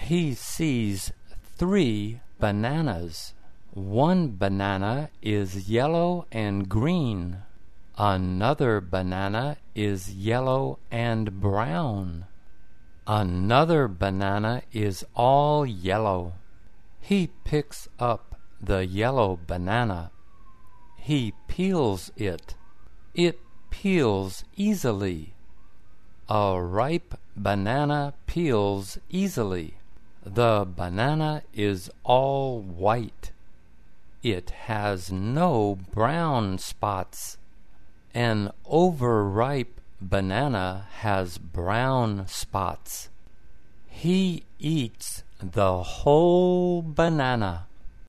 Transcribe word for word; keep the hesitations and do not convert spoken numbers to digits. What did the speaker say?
He sees three bananas. One banana is yellow and green. Another banana is yellow and brown. Another banana is all yellow. He picks up the yellow banana. He peels it. It peels easily. A ripe banana peels easily. The banana is all white. It has no brown spots. An overripe banana has brown spots. He eats the whole banana.